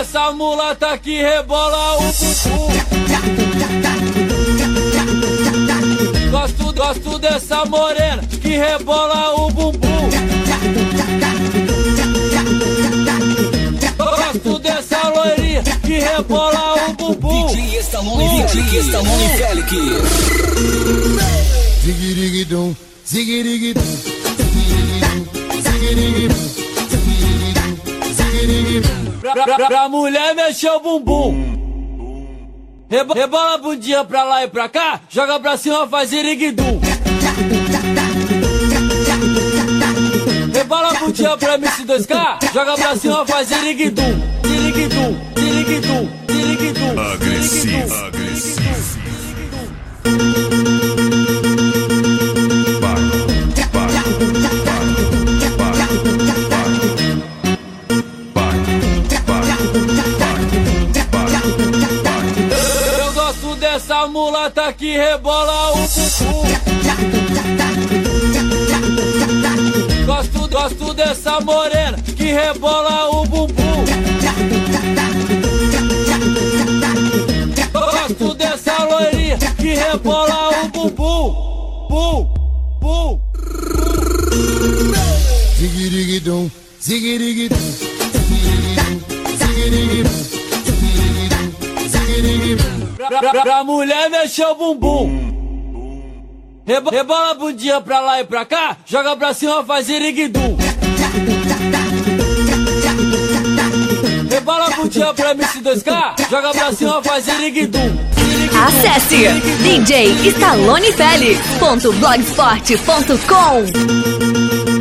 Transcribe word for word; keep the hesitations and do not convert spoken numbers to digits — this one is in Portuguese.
dessa mulata que rebola o bumbum. Gosto, gosto dessa morena que rebola o bumbum. Gosto dessa loirinha que rebola o bumbum. D J Stallone, D J Stallone Félix. Zigirigidum, zigirigidum, zigirigidum, zigirigidum, zigirigidum. Pra, pra, pra mulher mexer o bumbum. Rebo, rebola a bundinha pra lá e pra cá, joga pra cima, faz iriguidum. Rebola a bundinha pra M C dois K, joga pra cima, faz iriguidum. Iriguidum, iriguidum, iriguidum. Agressivo, agressivo. Eu gosto dessa mulata que rebola o bumbum. Gosto, gosto dessa morena que rebola o bumbum. Gosto dessa loirinha que rebola o bumbum. Bum, bum. Zigirigidum, zigirigidum, zigirigidum, zigirigidum, zigirigidum. Pra, pra, pra mulher mexer o bumbum. Rebo, rebola a bundinha pra lá e pra cá, joga pra cima, faz iriguidum. Rebola a bundinha pra M C dois K, joga pra cima, faz iriguidum. Acesse d j stallone felix ponto blogspot ponto com.